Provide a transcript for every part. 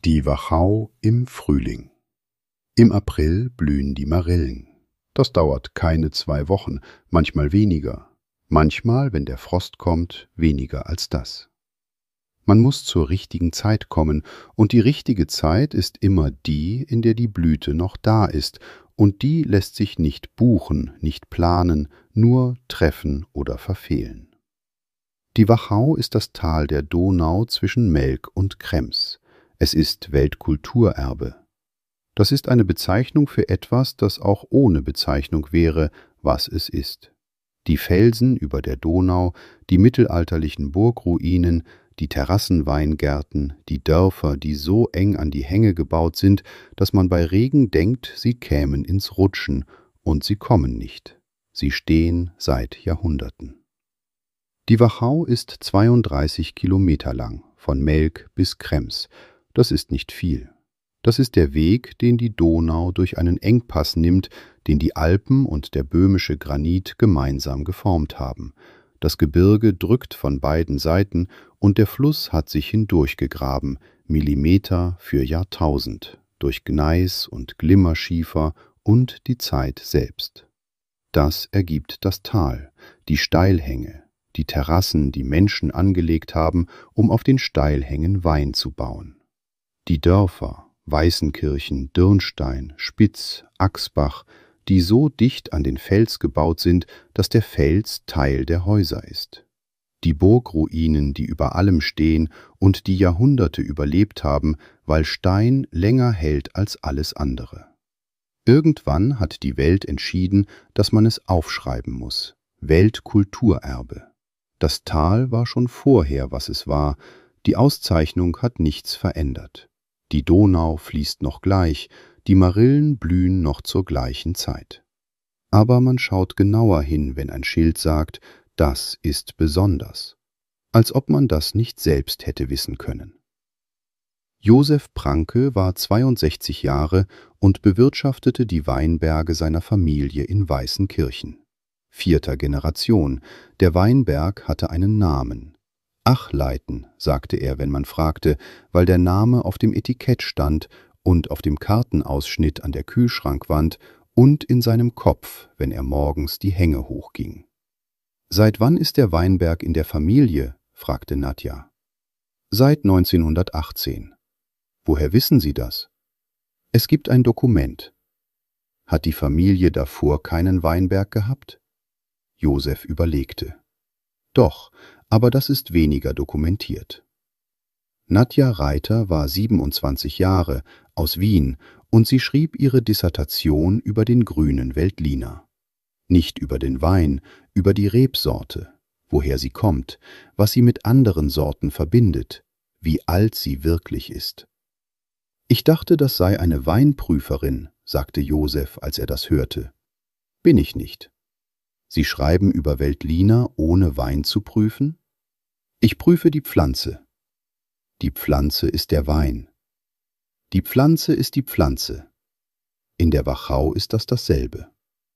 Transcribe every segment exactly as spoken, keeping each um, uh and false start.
Die Wachau im Frühling. Im April blühen die Marillen. Das dauert keine zwei Wochen, manchmal weniger. Manchmal, wenn der Frost kommt, weniger als das. Man muss zur richtigen Zeit kommen, und die richtige Zeit ist immer die, in der die Blüte noch da ist, und die lässt sich nicht buchen, nicht planen, nur treffen oder verfehlen. Die Wachau ist das Tal der Donau zwischen Melk und Krems. Es ist Weltkulturerbe. Das ist eine Bezeichnung für etwas, das auch ohne Bezeichnung wäre, was es ist. Die Felsen über der Donau, die mittelalterlichen Burgruinen, die Terrassenweingärten, die Dörfer, die so eng an die Hänge gebaut sind, dass man bei Regen denkt, sie kämen ins Rutschen, und sie kommen nicht. Sie stehen seit Jahrhunderten. Die Wachau ist zweiunddreißig Kilometer lang, von Melk bis Krems. Das ist nicht viel. Das ist der Weg, den die Donau durch einen Engpass nimmt, den die Alpen und der böhmische Granit gemeinsam geformt haben. Das Gebirge drückt von beiden Seiten, und der Fluss hat sich hindurchgegraben, Millimeter für Jahrtausend, durch Gneis und Glimmerschiefer und die Zeit selbst. Das ergibt das Tal, die Steilhänge, die Terrassen, die Menschen angelegt haben, um auf den Steilhängen Wein zu bauen. Die Dörfer, Weißenkirchen, Dürnstein, Spitz, Axbach, die so dicht an den Fels gebaut sind, dass der Fels Teil der Häuser ist. Die Burgruinen, die über allem stehen und die Jahrhunderte überlebt haben, weil Stein länger hält als alles andere. Irgendwann hat die Welt entschieden, dass man es aufschreiben muss. Weltkulturerbe. Das Tal war schon vorher, was es war. Die Auszeichnung hat nichts verändert. Die Donau fließt noch gleich, die Marillen blühen noch zur gleichen Zeit. Aber man schaut genauer hin, wenn ein Schild sagt, das ist besonders. Als ob man das nicht selbst hätte wissen können. Josef Pranke war zweiundsechzig Jahre und bewirtschaftete die Weinberge seiner Familie in Weißenkirchen. Vierter Generation, der Weinberg hatte einen Namen. Achleiten, sagte er, wenn man fragte, weil der Name auf dem Etikett stand und auf dem Kartenausschnitt an der Kühlschrankwand und in seinem Kopf, wenn er morgens die Hänge hochging. »Seit wann ist der Weinberg in der Familie?« fragte Nadja. »Seit neunzehnhundertachtzehn. Woher wissen Sie das?« »Es gibt ein Dokument.« »Hat die Familie davor keinen Weinberg gehabt?« Josef überlegte. »Doch, aber das ist weniger dokumentiert.« Nadja Reiter war siebenundzwanzig Jahre, aus Wien, und sie schrieb ihre Dissertation über den grünen Veltliner. Nicht über den Wein, über die Rebsorte, woher sie kommt, was sie mit anderen Sorten verbindet, wie alt sie wirklich ist. »Ich dachte, das sei eine Weinprüferin«, sagte Josef, als er das hörte. »Bin ich nicht.« »Sie schreiben über Veltliner, ohne Wein zu prüfen?« »Ich prüfe die Pflanze.« »Die Pflanze ist der Wein.« »Die Pflanze ist die Pflanze. In der Wachau ist das dasselbe.«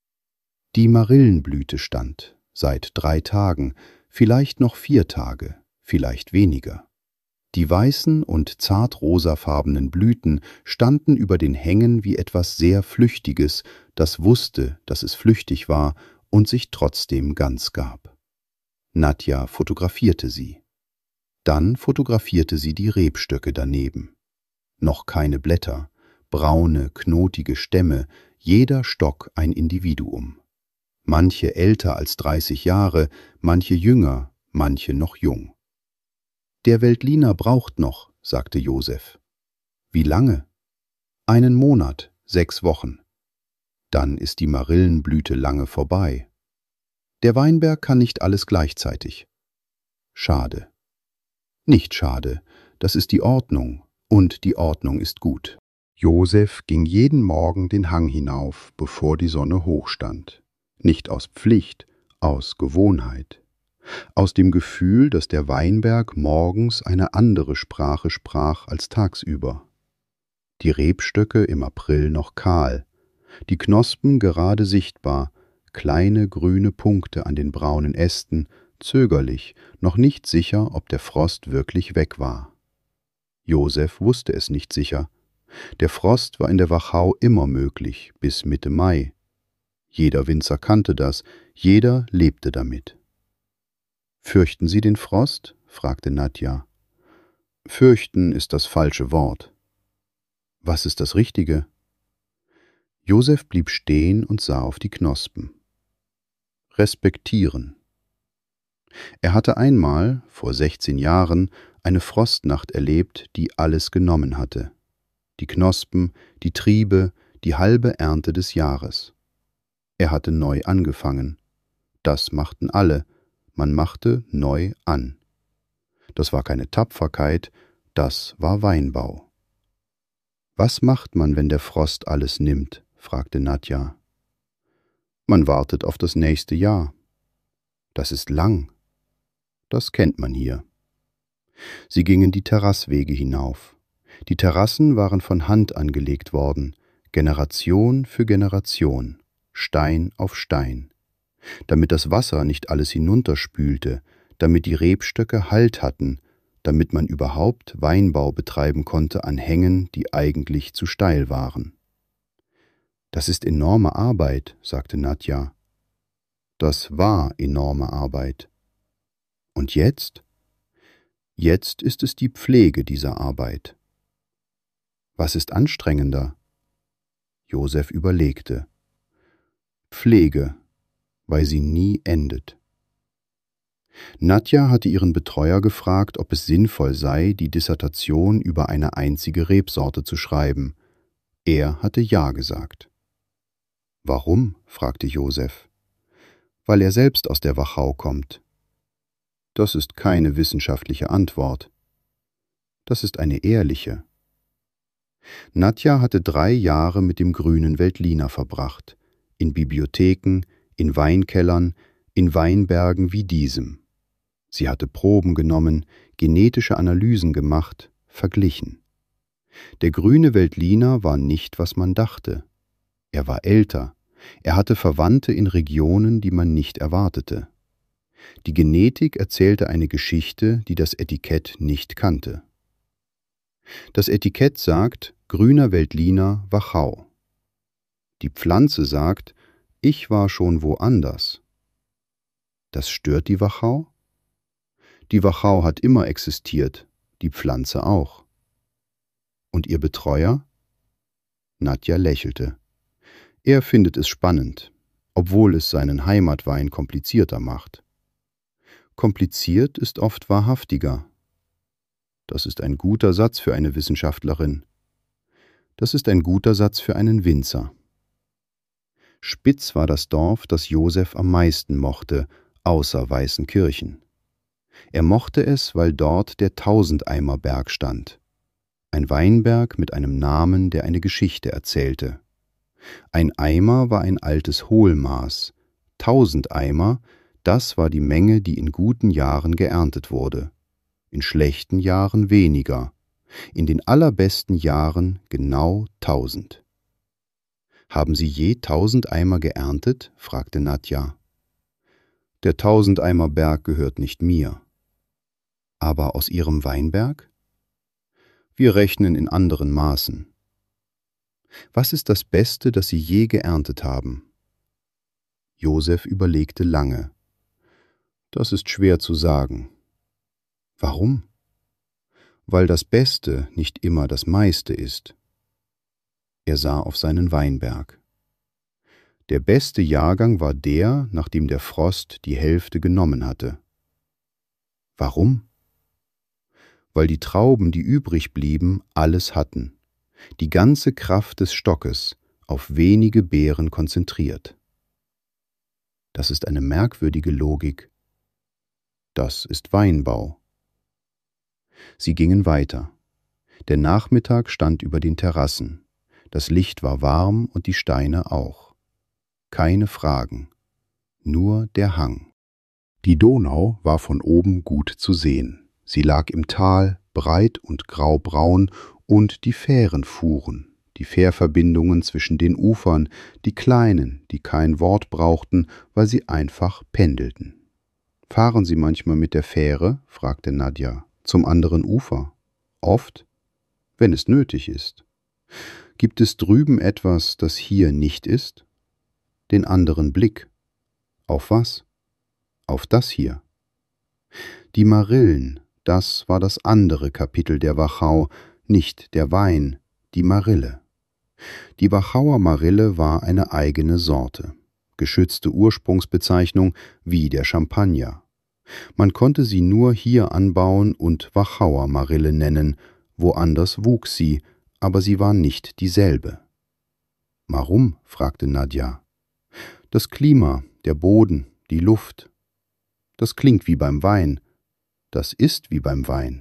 Die Marillenblüte stand, seit drei Tagen, vielleicht noch vier Tage, vielleicht weniger. Die weißen und zartrosafarbenen Blüten standen über den Hängen wie etwas sehr Flüchtiges, das wusste, dass es flüchtig war und sich trotzdem ganz gab. Nadja fotografierte sie. Dann fotografierte sie die Rebstöcke daneben. Noch keine Blätter, braune, knotige Stämme, jeder Stock ein Individuum. Manche älter als dreißig Jahre, manche jünger, manche noch jung. »Der Veltliner braucht noch«, sagte Josef. »Wie lange?« »Einen Monat, sechs Wochen. Dann ist die Marillenblüte lange vorbei. Der Weinberg kann nicht alles gleichzeitig.« »Schade.« »Nicht schade, das ist die Ordnung, und die Ordnung ist gut.« Josef ging jeden Morgen den Hang hinauf, bevor die Sonne hochstand. Nicht aus Pflicht, aus Gewohnheit. Aus dem Gefühl, dass der Weinberg morgens eine andere Sprache sprach als tagsüber. Die Rebstöcke im April noch kahl, die Knospen gerade sichtbar, kleine grüne Punkte an den braunen Ästen, zögerlich, noch nicht sicher, ob der Frost wirklich weg war. Josef wusste es nicht sicher. Der Frost war in der Wachau immer möglich, bis Mitte Mai. Jeder Winzer kannte das, jeder lebte damit. »Fürchten Sie den Frost?« fragte Nadja. »Fürchten ist das falsche Wort.« »Was ist das Richtige?« Josef blieb stehen und sah auf die Knospen. »Respektieren.« Er hatte einmal, vor sechzehn Jahren, eine Frostnacht erlebt, die alles genommen hatte. Die Knospen, die Triebe, die halbe Ernte des Jahres. Er hatte neu angefangen. Das machten alle. Man machte neu an. Das war keine Tapferkeit, das war Weinbau. »Was macht man, wenn der Frost alles nimmt?« fragte Nadja. »Man wartet auf das nächste Jahr.« »Das ist lang.« »Das kennt man hier.« Sie gingen die Terrasswege hinauf. Die Terrassen waren von Hand angelegt worden, Generation für Generation, Stein auf Stein, damit das Wasser nicht alles hinunterspülte, damit die Rebstöcke Halt hatten, damit man überhaupt Weinbau betreiben konnte an Hängen, die eigentlich zu steil waren. »Das ist enorme Arbeit«, sagte Nadja. »Das war enorme Arbeit.« »Und jetzt?« »Jetzt ist es die Pflege dieser Arbeit.« »Was ist anstrengender?« Josef überlegte. »Pflege, weil sie nie endet.« Nadja hatte ihren Betreuer gefragt, ob es sinnvoll sei, die Dissertation über eine einzige Rebsorte zu schreiben. Er hatte ja gesagt. »Warum?« fragte Josef. »Weil er selbst aus der Wachau kommt.« »Das ist keine wissenschaftliche Antwort. Das ist eine ehrliche.« Nadja hatte drei Jahre mit dem grünen Veltliner verbracht, in Bibliotheken, in Weinkellern, in Weinbergen wie diesem. Sie hatte Proben genommen, genetische Analysen gemacht, verglichen. Der grüne Veltliner war nicht, was man dachte. Er war älter, er hatte Verwandte in Regionen, die man nicht erwartete. Die Genetik erzählte eine Geschichte, die das Etikett nicht kannte. Das Etikett sagt, grüner Veltliner Wachau. Die Pflanze sagt, ich war schon woanders. Das stört die Wachau? Die Wachau hat immer existiert, die Pflanze auch. Und Ihr Betreuer? Nadja lächelte. Er findet es spannend, obwohl es seinen Heimatwein komplizierter macht. Kompliziert ist oft wahrhaftiger. Das ist ein guter Satz für eine Wissenschaftlerin. Das ist ein guter Satz für einen Winzer. Spitz war das Dorf, das Josef am meisten mochte, außer Weißenkirchen. Er mochte es, weil dort der Tausendeimerberg stand. Ein Weinberg mit einem Namen, der eine Geschichte erzählte. Ein Eimer war ein altes Hohlmaß. Tausend Eimer, das war die Menge, die in guten Jahren geerntet wurde. In schlechten Jahren weniger. In den allerbesten Jahren genau tausend. »Haben Sie je tausend Eimer geerntet?« fragte Nadja. »Der Tausendeimerberg gehört nicht mir.« »Aber aus Ihrem Weinberg?« »Wir rechnen in anderen Maßen.« »Was ist das Beste, das Sie je geerntet haben?« Josef überlegte lange. »Das ist schwer zu sagen.« »Warum?« »Weil das Beste nicht immer das meiste ist.« Er sah auf seinen Weinberg. Der beste Jahrgang war der, nachdem der Frost die Hälfte genommen hatte. Warum? Weil die Trauben, die übrig blieben, alles hatten, die ganze Kraft des Stockes, auf wenige Beeren konzentriert. Das ist eine merkwürdige Logik. Das ist Weinbau. Sie gingen weiter. Der Nachmittag stand über den Terrassen. Das Licht war warm und die Steine auch. Keine Fragen, nur der Hang. Die Donau war von oben gut zu sehen. Sie lag im Tal, breit und graubraun, und die Fähren fuhren, die Fährverbindungen zwischen den Ufern, die kleinen, die kein Wort brauchten, weil sie einfach pendelten. »Fahren Sie manchmal mit der Fähre?« fragte Nadja. »Zum anderen Ufer?« »Oft?« wenn es nötig ist. Gibt es drüben etwas, das hier nicht ist? Den anderen Blick. Auf was? Auf das hier. Die Marillen, das war das andere Kapitel der Wachau, nicht der Wein, die Marille. Die Wachauer Marille war eine eigene Sorte, geschützte Ursprungsbezeichnung wie der Champagner. Man konnte sie nur hier anbauen und Wachauer Marille nennen, woanders wuchs sie, aber sie war nicht dieselbe. »Warum?« fragte Nadja. »Das Klima, der Boden, die Luft. Das klingt wie beim Wein. Das ist wie beim Wein.«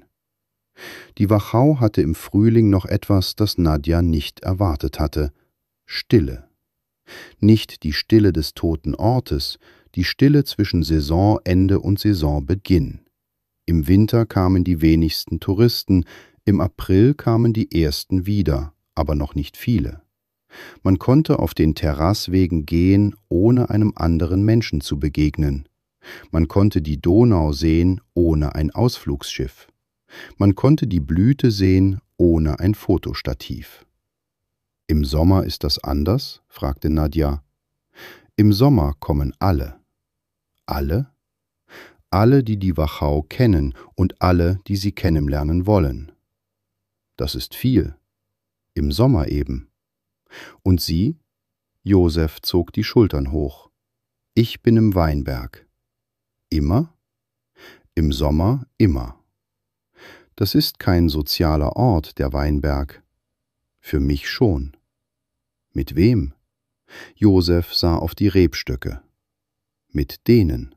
Die Wachau hatte im Frühling noch etwas, das Nadja nicht erwartet hatte: Stille. Nicht die Stille des toten Ortes, die Stille zwischen Saisonende und Saisonbeginn. Im Winter kamen die wenigsten Touristen, im April kamen die ersten wieder, aber noch nicht viele. Man konnte auf den Terrasswegen gehen, ohne einem anderen Menschen zu begegnen. Man konnte die Donau sehen, ohne ein Ausflugsschiff. Man konnte die Blüte sehen, ohne ein Fotostativ. »Im Sommer ist das anders?« fragte Nadja. »Im Sommer kommen alle.« »Alle?« »Alle, die die Wachau kennen und alle, die sie kennenlernen wollen.« »Das ist viel. Im Sommer eben.« »Und Sie?« Josef zog die Schultern hoch. »Ich bin im Weinberg.« »Immer?« »Im Sommer immer.« »Das ist kein sozialer Ort, der Weinberg.« »Für mich schon.« »Mit wem?« Josef sah auf die Rebstöcke. »Mit denen.«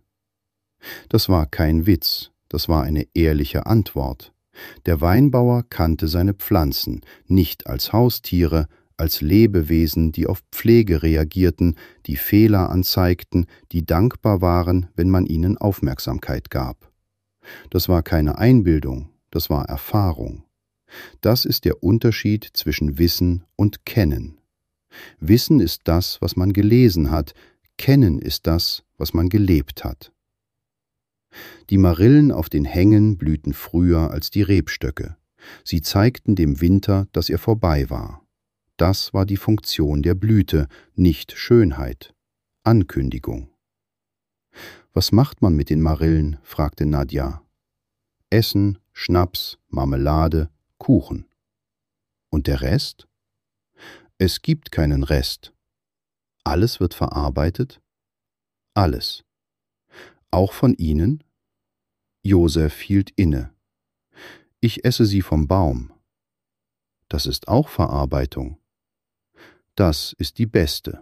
Das war kein Witz, das war eine ehrliche Antwort. Der Weinbauer kannte seine Pflanzen, nicht als Haustiere, als Lebewesen, die auf Pflege reagierten, die Fehler anzeigten, die dankbar waren, wenn man ihnen Aufmerksamkeit gab. Das war keine Einbildung, das war Erfahrung. Das ist der Unterschied zwischen Wissen und Kennen. Wissen ist das, was man gelesen hat, Kennen ist das, was man gelebt hat. Die Marillen auf den Hängen blühten früher als die Rebstöcke. Sie zeigten dem Winter, dass er vorbei war. Das war die Funktion der Blüte, nicht Schönheit, Ankündigung. »Was macht man mit den Marillen?« fragte Nadja. »Essen, Schnaps, Marmelade, Kuchen.« »Und der Rest?« »Es gibt keinen Rest.« »Alles wird verarbeitet?« »Alles.« »Auch von Ihnen?« Josef hielt inne. »Ich esse sie vom Baum.« »Das ist auch Verarbeitung.« »Das ist die beste.«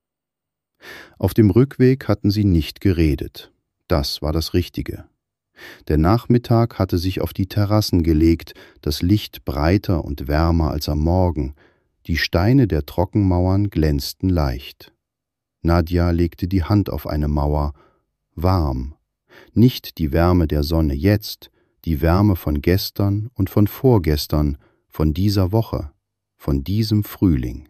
Auf dem Rückweg hatten sie nicht geredet. Das war das Richtige. Der Nachmittag hatte sich auf die Terrassen gelegt, das Licht breiter und wärmer als am Morgen. Die Steine der Trockenmauern glänzten leicht. Nadja legte die Hand auf eine Mauer. Warm. Nicht die Wärme der Sonne jetzt, die Wärme von gestern und von vorgestern, von dieser Woche, von diesem Frühling.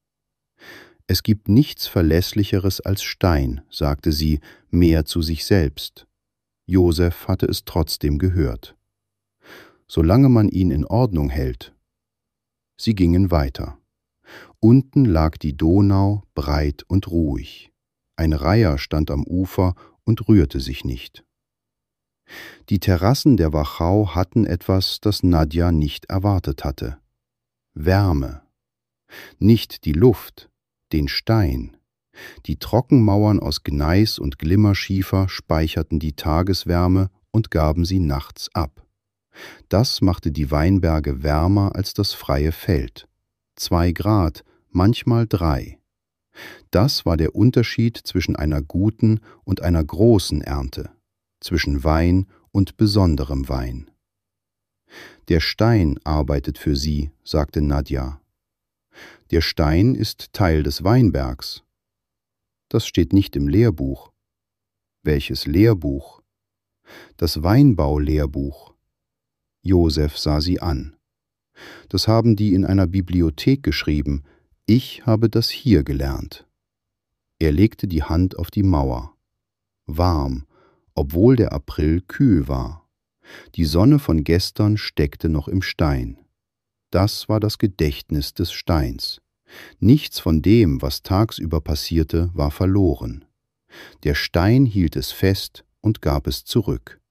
»Es gibt nichts Verlässlicheres als Stein«, sagte sie, mehr zu sich selbst. Josef hatte es trotzdem gehört. »Solange man ihn in Ordnung hält.« Sie gingen weiter. Unten lag die Donau breit und ruhig. Ein Reiher stand am Ufer und rührte sich nicht. Die Terrassen der Wachau hatten etwas, das Nadja nicht erwartet hatte. Wärme. Nicht die Luft, den Stein. Die Trockenmauern aus Gneis und Glimmerschiefer speicherten die Tageswärme und gaben sie nachts ab. Das machte die Weinberge wärmer als das freie Feld. Zwei Grad, manchmal drei. Das war der Unterschied zwischen einer guten und einer großen Ernte, zwischen Wein und besonderem Wein. »Der Stein arbeitet für Sie«, sagte Nadja. »Der Stein ist Teil des Weinbergs.« »Das steht nicht im Lehrbuch.« »Welches Lehrbuch?« »Das Weinbaulehrbuch.« Josef sah sie an. »Das haben die in einer Bibliothek geschrieben. Ich habe das hier gelernt.« Er legte die Hand auf die Mauer. Warm, obwohl der April kühl war. Die Sonne von gestern steckte noch im Stein. Das war das Gedächtnis des Steins. Nichts von dem, was tagsüber passierte, war verloren. Der Stein hielt es fest und gab es zurück.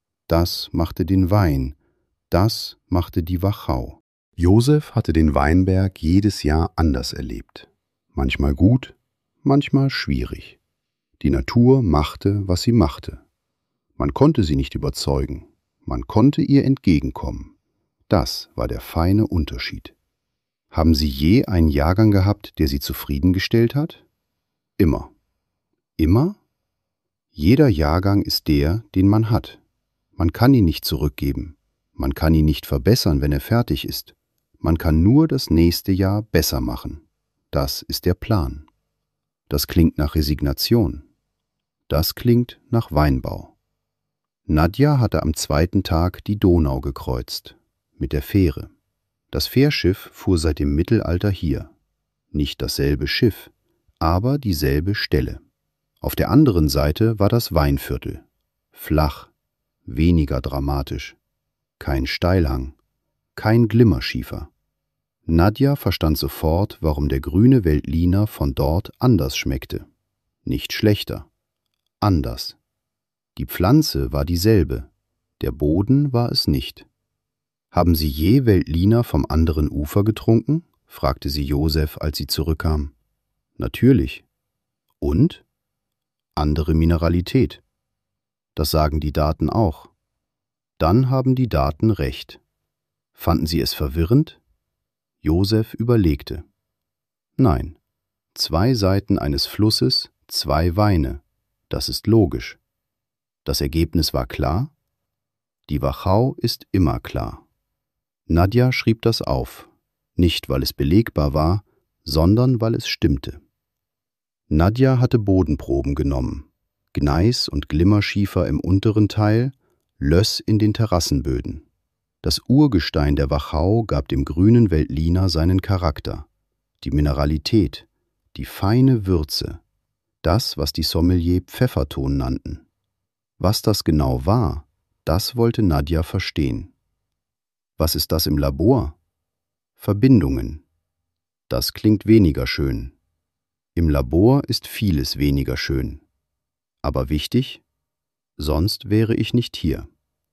Das machte den Wein, das machte die Wachau. Josef hatte den Weinberg jedes Jahr anders erlebt. Manchmal gut, manchmal schwierig. Die Natur machte, was sie machte. Man konnte sie nicht überzeugen, man konnte ihr entgegenkommen. Das war der feine Unterschied. Haben Sie je einen Jahrgang gehabt, der Sie zufriedengestellt hat? Immer. Immer? Jeder Jahrgang ist der, den man hat. Man kann ihn nicht zurückgeben. Man kann ihn nicht verbessern, wenn er fertig ist. Man kann nur das nächste Jahr besser machen. Das ist der Plan. Das klingt nach Resignation. Das klingt nach Weinbau. Nadja hatte am zweiten Tag die Donau gekreuzt, mit der Fähre. Das Fährschiff fuhr seit dem Mittelalter hier. Nicht dasselbe Schiff, aber dieselbe Stelle. Auf der anderen Seite war das Weinviertel. Flach, weniger dramatisch. Kein Steilhang, kein Glimmerschiefer. Nadja verstand sofort, warum der grüne Veltliner von dort anders schmeckte. Nicht schlechter, anders. Die Pflanze war dieselbe, der Boden war es nicht. »Haben Sie je Veltliner vom anderen Ufer getrunken?« fragte sie Josef, als sie zurückkam. »Natürlich.« »Und?« »Andere Mineralität.« »Das sagen die Daten auch.« »Dann haben die Daten recht.« »Fanden Sie es verwirrend?« Josef überlegte. »Nein, zwei Seiten eines Flusses, zwei Weine, das ist logisch.« Das Ergebnis war klar? Die Wachau ist immer klar. Nadja schrieb das auf, nicht weil es belegbar war, sondern weil es stimmte. Nadja hatte Bodenproben genommen, Gneis und Glimmerschiefer im unteren Teil, Löss in den Terrassenböden. Das Urgestein der Wachau gab dem grünen Veltliner seinen Charakter, die Mineralität, die feine Würze, das, was die Sommelier Pfefferton nannten. Was das genau war, das wollte Nadja verstehen. Was ist das im Labor? Verbindungen. Das klingt weniger schön. Im Labor ist vieles weniger schön. Aber wichtig? Sonst wäre ich nicht hier.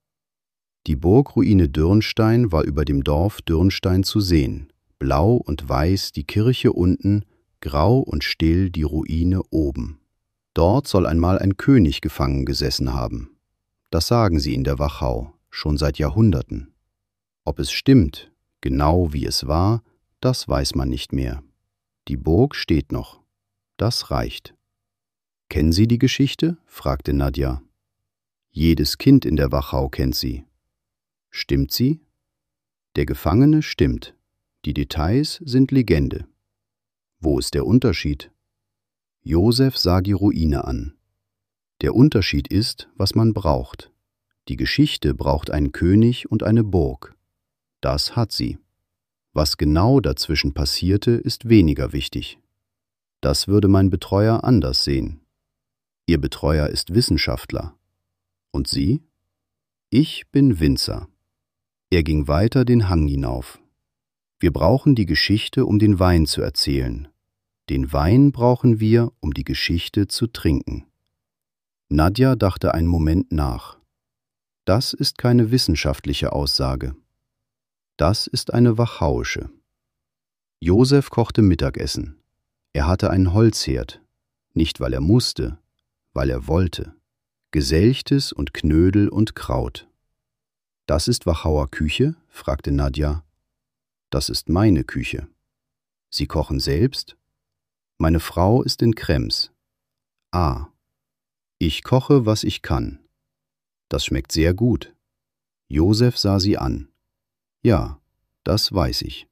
Die Burgruine Dürnstein war über dem Dorf Dürnstein zu sehen. Blau und weiß die Kirche unten, grau und still die Ruine oben. Dort soll einmal ein König gefangen gesessen haben. Das sagen sie in der Wachau, schon seit Jahrhunderten. Ob es stimmt, genau wie es war, das weiß man nicht mehr. Die Burg steht noch. Das reicht. »Kennen Sie die Geschichte?« fragte Nadja. »Jedes Kind in der Wachau kennt sie.« »Stimmt sie?« »Der Gefangene stimmt. Die Details sind Legende.« »Wo ist der Unterschied?« Josef sah die Ruine an. Der Unterschied ist, was man braucht. Die Geschichte braucht einen König und eine Burg. Das hat sie. Was genau dazwischen passierte, ist weniger wichtig. Das würde mein Betreuer anders sehen. Ihr Betreuer ist Wissenschaftler. Und Sie? Ich bin Winzer. Er ging weiter den Hang hinauf. Wir brauchen die Geschichte, um den Wein zu erzählen. Den Wein brauchen wir, um die Geschichte zu trinken. Nadja dachte einen Moment nach. Das ist keine wissenschaftliche Aussage. Das ist eine wachauische. Josef kochte Mittagessen. Er hatte einen Holzherd, nicht weil er musste, weil er wollte. Geselchtes und Knödel und Kraut. »Das ist Wachauer Küche?« fragte Nadja. »Das ist meine Küche.« »Sie kochen selbst?« »Meine Frau ist in Krems.« »Ah, ich koche, was ich kann.« »Das schmeckt sehr gut.« Josef sah sie an. »Ja, das weiß ich.«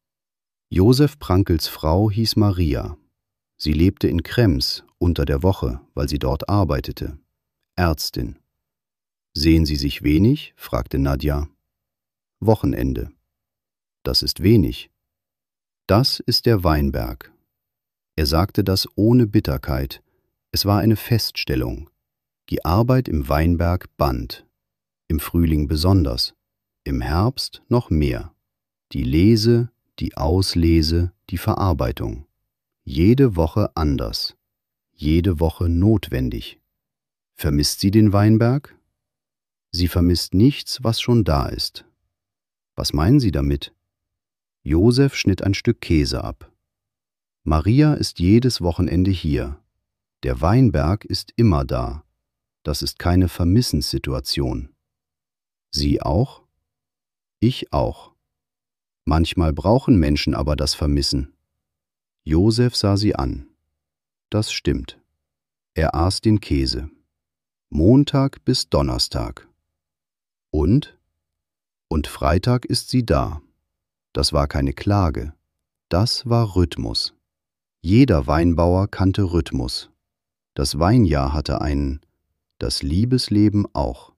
Josef Prankels Frau hieß Maria. Sie lebte in Krems unter der Woche, weil sie dort arbeitete. Ärztin. »Sehen Sie sich wenig?« fragte Nadja. »Wochenende.« »Das ist wenig.« »Das ist der Weinberg.« Er sagte das ohne Bitterkeit. Es war eine Feststellung. Die Arbeit im Weinberg band. Im Frühling besonders. Im Herbst noch mehr. Die Lese, die Auslese, die Verarbeitung. Jede Woche anders. Jede Woche notwendig. Vermisst sie den Weinberg? Sie vermisst nichts, was schon da ist. Was meinen Sie damit? Josef schnitt ein Stück Käse ab. Maria ist jedes Wochenende hier. Der Weinberg ist immer da. Das ist keine Vermissenssituation. Sie auch? Ich auch. Manchmal brauchen Menschen aber das Vermissen. Josef sah sie an. Das stimmt. Er aß den Käse. Montag bis Donnerstag. Und? Und Freitag ist sie da. Das war keine Klage. Das war Rhythmus. Jeder Weinbauer kannte Rhythmus. Das Weinjahr hatte einen, das Liebesleben auch.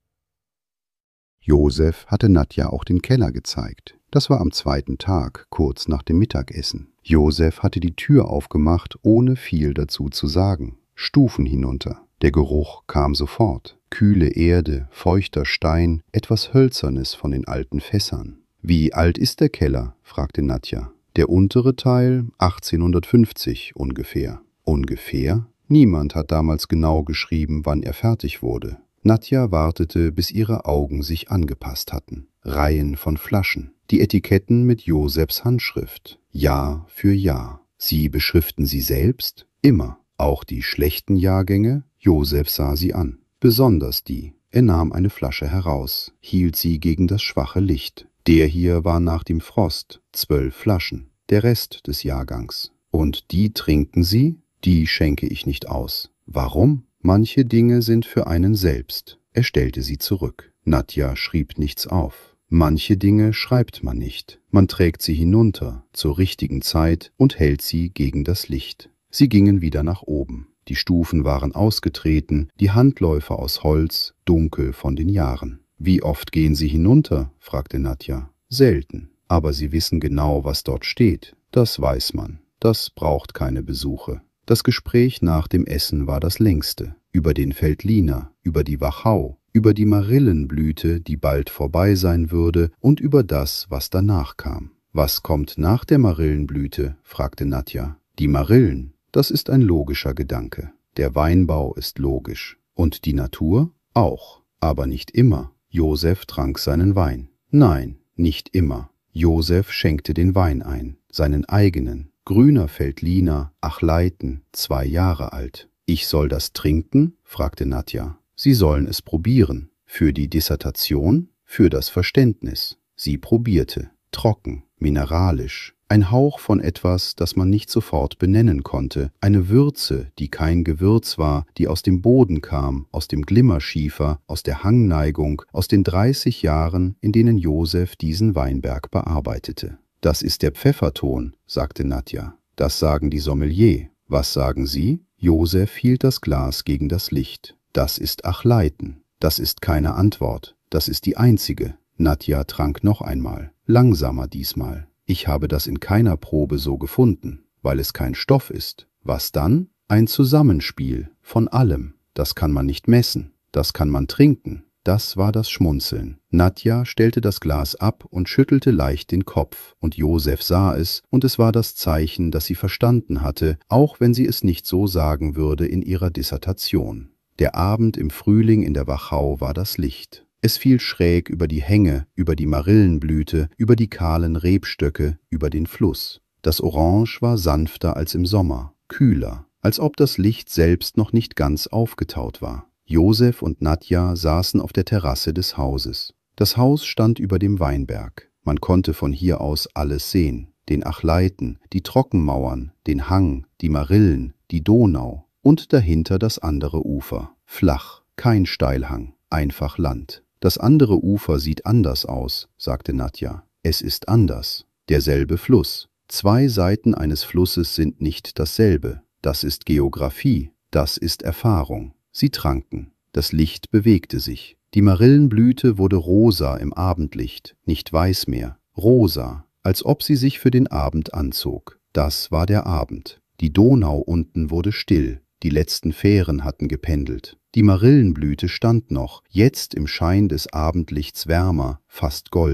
Josef hatte Nadja auch den Keller gezeigt. Das war am zweiten Tag, kurz nach dem Mittagessen. Josef hatte die Tür aufgemacht, ohne viel dazu zu sagen. Stufen hinunter. Der Geruch kam sofort. Kühle Erde, feuchter Stein, etwas Hölzernes von den alten Fässern. »Wie alt ist der Keller?« fragte Nadja. »Der untere Teil achtzehnhundertfünfzig ungefähr.« »Ungefähr?« Niemand hat damals genau geschrieben, wann er fertig wurde. Nadja wartete, bis ihre Augen sich angepasst hatten. Reihen von Flaschen. Die Etiketten mit Josefs Handschrift. Jahr für Jahr. Sie beschriften sie selbst? Immer. Auch die schlechten Jahrgänge? Josef sah sie an. Besonders die. Er nahm eine Flasche heraus, hielt sie gegen das schwache Licht. Der hier war nach dem Frost. Zwölf Flaschen. Der Rest des Jahrgangs. Und die trinken Sie? Die schenke ich nicht aus. Warum? Manche Dinge sind für einen selbst. Er stellte sie zurück. Nadja schrieb nichts auf. Manche Dinge schreibt man nicht. Man trägt sie hinunter, zur richtigen Zeit und hält sie gegen das Licht. Sie gingen wieder nach oben. Die Stufen waren ausgetreten, die Handläufe aus Holz, dunkel von den Jahren. »Wie oft gehen Sie hinunter?« fragte Nadja. »Selten. Aber Sie wissen genau, was dort steht. Das weiß man. Das braucht keine Besuche.« Das Gespräch nach dem Essen war das längste. Über den Veltliner, über die Wachau, über die Marillenblüte, die bald vorbei sein würde, und über das, was danach kam. »Was kommt nach der Marillenblüte?« fragte Nadja. »Die Marillen. Das ist ein logischer Gedanke. Der Weinbau ist logisch. Und die Natur? Auch. Aber nicht immer.« Josef trank seinen Wein. Nein, nicht immer. Josef schenkte den Wein ein, seinen eigenen. Grüner Veltliner, Achleiten, zwei Jahre alt. »Ich soll das trinken?« fragte Nadja. »Sie sollen es probieren. Für die Dissertation, für das Verständnis.« Sie probierte. Trocken, mineralisch. Ein Hauch von etwas, das man nicht sofort benennen konnte. Eine Würze, die kein Gewürz war, die aus dem Boden kam, aus dem Glimmerschiefer, aus der Hangneigung, aus den dreißig Jahren, in denen Josef diesen Weinberg bearbeitete. »Das ist der Pfefferton«, sagte Nadja. »Das sagen die Sommelier. Was sagen Sie?« Josef hielt das Glas gegen das Licht. »Das ist Achleiten. Das ist keine Antwort. Das ist die einzige.« Nadja trank noch einmal. Langsamer diesmal. »Ich habe das in keiner Probe so gefunden, weil es kein Stoff ist. Was dann? Ein Zusammenspiel von allem. Das kann man nicht messen. Das kann man trinken.« Das war das Schmunzeln. Nadja stellte das Glas ab und schüttelte leicht den Kopf, und Josef sah es, und es war das Zeichen, dass sie verstanden hatte, auch wenn sie es nicht so sagen würde in ihrer Dissertation. Der Abend im Frühling in der Wachau war das Licht. Es fiel schräg über die Hänge, über die Marillenblüte, über die kahlen Rebstöcke, über den Fluss. Das Orange war sanfter als im Sommer, kühler, als ob das Licht selbst noch nicht ganz aufgetaut war. Josef und Nadja saßen auf der Terrasse des Hauses. Das Haus stand über dem Weinberg. Man konnte von hier aus alles sehen. Den Achleiten, die Trockenmauern, den Hang, die Marillen, die Donau und dahinter das andere Ufer. Flach, kein Steilhang, einfach Land. »Das andere Ufer sieht anders aus«, sagte Nadja. »Es ist anders. Derselbe Fluss. Zwei Seiten eines Flusses sind nicht dasselbe. Das ist Geographie. Das ist Erfahrung.« Sie tranken. Das Licht bewegte sich. Die Marillenblüte wurde rosa im Abendlicht, nicht weiß mehr. Rosa, als ob sie sich für den Abend anzog. Das war der Abend. Die Donau unten wurde still. Die letzten Fähren hatten gependelt. Die Marillenblüte stand noch, jetzt im Schein des Abendlichts wärmer, fast golden.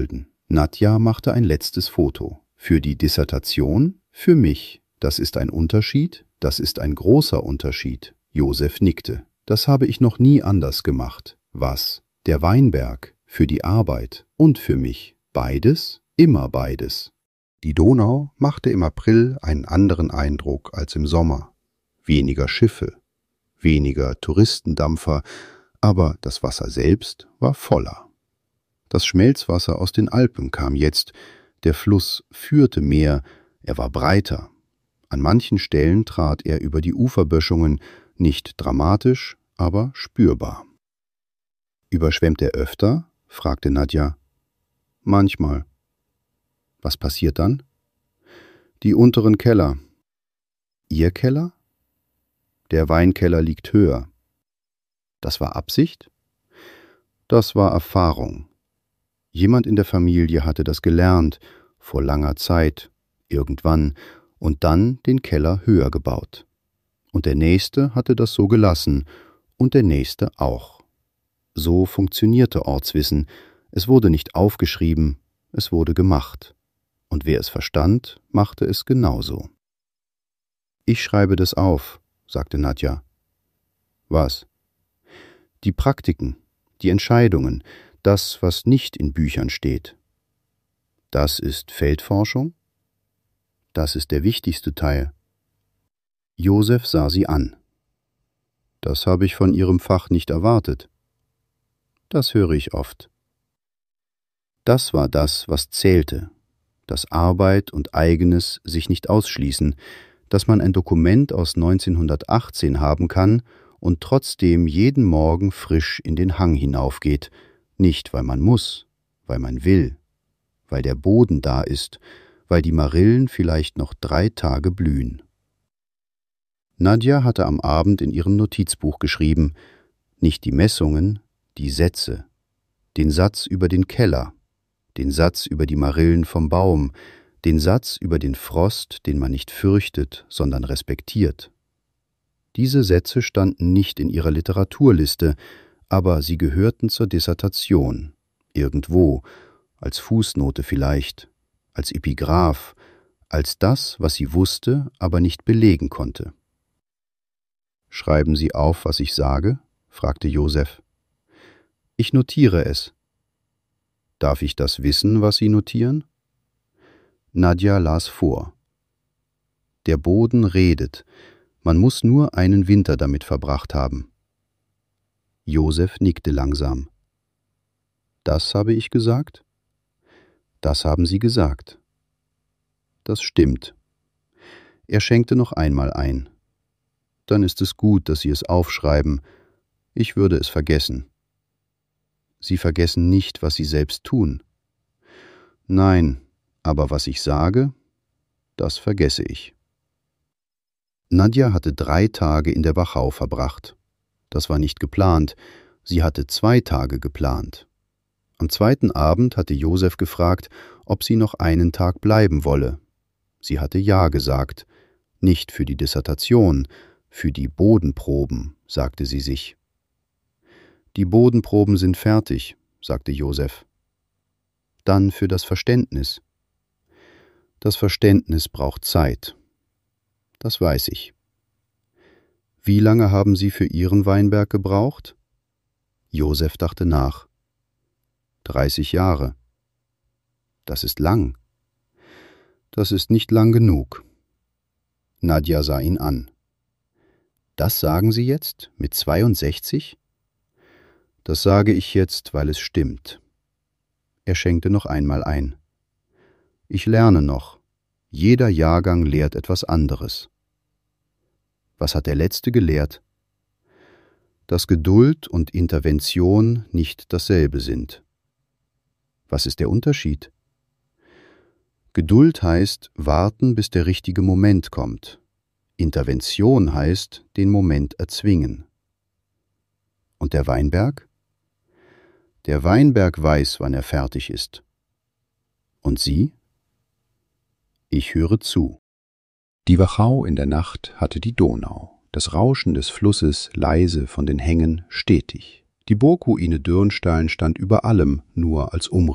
Nadja machte ein letztes Foto. Für die Dissertation, für mich. Das ist ein Unterschied, das ist ein großer Unterschied. Josef nickte. Das habe ich noch nie anders gemacht. Was? Der Weinberg, für die Arbeit und für mich. Beides, immer beides. Die Donau machte im April einen anderen Eindruck als im Sommer. Weniger Schiffe, weniger Touristendampfer, aber das Wasser selbst war voller. Das Schmelzwasser aus den Alpen kam jetzt, der Fluss führte mehr, er war breiter. An manchen Stellen trat er über die Uferböschungen, nicht dramatisch, aber spürbar. »Überschwemmt er öfter?« fragte Nadja. »Manchmal.« »Was passiert dann?« »Die unteren Keller.« »Ihr Keller?« »Der Weinkeller liegt höher.« »Das war Absicht?« »Das war Erfahrung. Jemand in der Familie hatte das gelernt, vor langer Zeit, irgendwann, und dann den Keller höher gebaut. Und der Nächste hatte das so gelassen, und der Nächste auch. So funktionierte Ortswissen. Es wurde nicht aufgeschrieben, es wurde gemacht. Und wer es verstand, machte es genauso. »Ich schreibe das auf«, sagte Nadja. »Was?« »Die Praktiken, die Entscheidungen, das, was nicht in Büchern steht.« »Das ist Feldforschung?« »Das ist der wichtigste Teil.« Josef sah sie an. »Das habe ich von Ihrem Fach nicht erwartet.« »Das höre ich oft.« Das war das, was zählte, dass Arbeit und Eigenes sich nicht ausschließen, dass man ein Dokument aus neunzehnhundertachtzehn haben kann und trotzdem jeden Morgen frisch in den Hang hinaufgeht, nicht weil man muss, weil man will, weil der Boden da ist, weil die Marillen vielleicht noch drei Tage blühen. Nadja hatte am Abend in ihrem Notizbuch geschrieben, nicht die Messungen, die Sätze, den Satz über den Keller, den Satz über die Marillen vom Baum, den Satz über den Frost, den man nicht fürchtet, sondern respektiert. Diese Sätze standen nicht in ihrer Literaturliste, aber sie gehörten zur Dissertation, irgendwo, als Fußnote vielleicht, als Epigraph, als das, was sie wusste, aber nicht belegen konnte. »Schreiben Sie auf, was ich sage?« fragte Josef. »Ich notiere es.« »Darf ich das wissen, was Sie notieren?« Nadja las vor. »Der Boden redet. Man muss nur einen Winter damit verbracht haben.« Josef nickte langsam. »Das habe ich gesagt?« »Das haben Sie gesagt.« »Das stimmt.« Er schenkte noch einmal ein. »Dann ist es gut, dass Sie es aufschreiben. Ich würde es vergessen.« »Sie vergessen nicht, was Sie selbst tun.« »Nein, aber was ich sage, das vergesse ich.« Nadja hatte drei Tage in der Wachau verbracht. Das war nicht geplant, sie hatte zwei Tage geplant. Am zweiten Abend hatte Josef gefragt, ob sie noch einen Tag bleiben wolle. Sie hatte ja gesagt, nicht für die Dissertation, für die Bodenproben, sagte sie sich. »Die Bodenproben sind fertig«, sagte Josef. »Dann für das Verständnis.« »Das Verständnis braucht Zeit.« »Das weiß ich.« »Wie lange haben Sie für Ihren Weinberg gebraucht?« Josef dachte nach. »Dreißig Jahre.« »Das ist lang.« »Das ist nicht lang genug.« Nadja sah ihn an. »Das sagen Sie jetzt, mit zweiundsechzig?« »Das sage ich jetzt, weil es stimmt.« Er schenkte noch einmal ein. »Ich lerne noch. Jeder Jahrgang lehrt etwas anderes.« »Was hat der Letzte gelehrt?« »Dass Geduld und Intervention nicht dasselbe sind.« »Was ist der Unterschied?« »Geduld heißt, warten, bis der richtige Moment kommt. Intervention heißt, den Moment erzwingen.« »Und der Weinberg?« »Der Weinberg weiß, wann er fertig ist.« »Und Sie?« »Ich höre zu.« Die Wachau in der Nacht hatte die Donau, das Rauschen des Flusses leise von den Hängen stetig. Die Burgruine Dürnstein stand über allem nur als Umriss.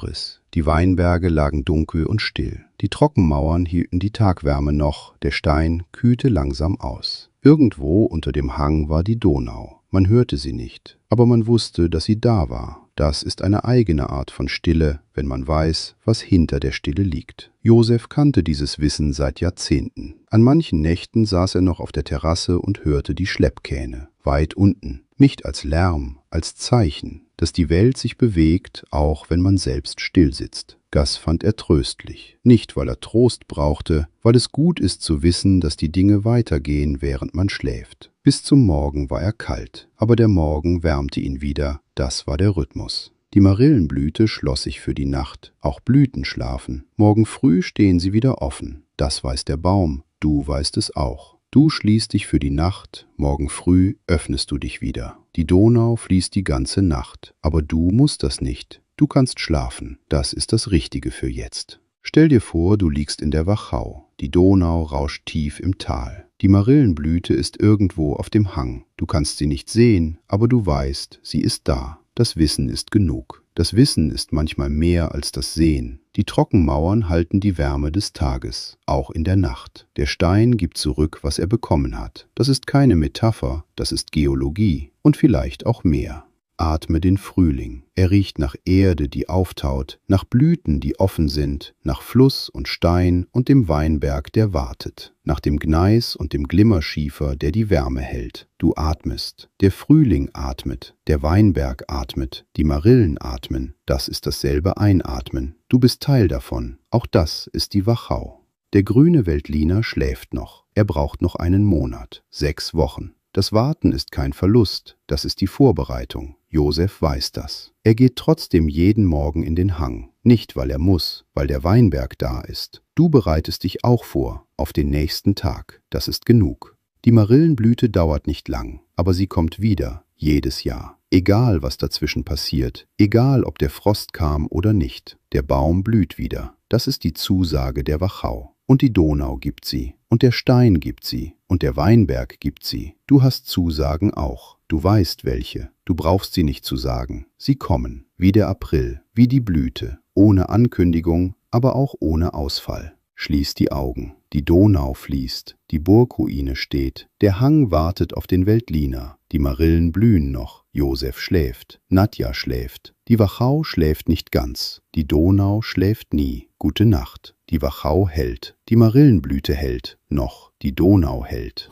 Die Weinberge lagen dunkel und still. Die Trockenmauern hielten die Tagwärme noch, der Stein kühlte langsam aus. Irgendwo unter dem Hang war die Donau. Man hörte sie nicht, aber man wusste, dass sie da war. Das ist eine eigene Art von Stille, wenn man weiß, was hinter der Stille liegt. Josef kannte dieses Wissen seit Jahrzehnten. An manchen Nächten saß er noch auf der Terrasse und hörte die Schleppkähne, weit unten. Nicht als Lärm, als Zeichen, dass die Welt sich bewegt, auch wenn man selbst still sitzt. Das fand er tröstlich. Nicht, weil er Trost brauchte, weil es gut ist zu wissen, dass die Dinge weitergehen, während man schläft. Bis zum Morgen war er kalt, aber der Morgen wärmte ihn wieder, das war der Rhythmus. Die Marillenblüte schloss sich für die Nacht, auch Blüten schlafen. Morgen früh stehen sie wieder offen, das weiß der Baum, du weißt es auch. Du schließt dich für die Nacht, morgen früh öffnest du dich wieder. Die Donau fließt die ganze Nacht, aber du musst das nicht. Du kannst schlafen, das ist das Richtige für jetzt. Stell dir vor, du liegst in der Wachau. Die Donau rauscht tief im Tal. Die Marillenblüte ist irgendwo auf dem Hang. Du kannst sie nicht sehen, aber du weißt, sie ist da. Das Wissen ist genug. Das Wissen ist manchmal mehr als das Sehen. Die Trockenmauern halten die Wärme des Tages, auch in der Nacht. Der Stein gibt zurück, was er bekommen hat. Das ist keine Metapher, das ist Geologie und vielleicht auch mehr. Atme den Frühling. Er riecht nach Erde, die auftaut, nach Blüten, die offen sind, nach Fluss und Stein und dem Weinberg, der wartet, nach dem Gneis und dem Glimmerschiefer, der die Wärme hält. Du atmest. Der Frühling atmet, der Weinberg atmet, die Marillen atmen. Das ist dasselbe Einatmen. Du bist Teil davon. Auch das ist die Wachau. Der grüne Veltliner schläft noch. Er braucht noch einen Monat, sechs Wochen. Das Warten ist kein Verlust, das ist die Vorbereitung. Josef weiß das. Er geht trotzdem jeden Morgen in den Hang. Nicht, weil er muss, weil der Weinberg da ist. Du bereitest dich auch vor, auf den nächsten Tag. Das ist genug. Die Marillenblüte dauert nicht lang, aber sie kommt wieder, jedes Jahr. Egal, was dazwischen passiert, egal, ob der Frost kam oder nicht, der Baum blüht wieder. Das ist die Zusage der Wachau. Und die Donau gibt sie, und der Stein gibt sie, und der Weinberg gibt sie. Du hast Zusagen auch. Du weißt welche. Du brauchst sie nicht zu sagen. Sie kommen, wie der April, wie die Blüte, ohne Ankündigung, aber auch ohne Ausfall. Schließ die Augen. Die Donau fließt, die Burgruine steht, der Hang wartet auf den Veltliner. Die Marillen blühen noch, Josef schläft, Nadja schläft. Die Wachau schläft nicht ganz, die Donau schläft nie. Gute Nacht. Die Wachau hält, die Marillenblüte hält, noch, die Donau hält.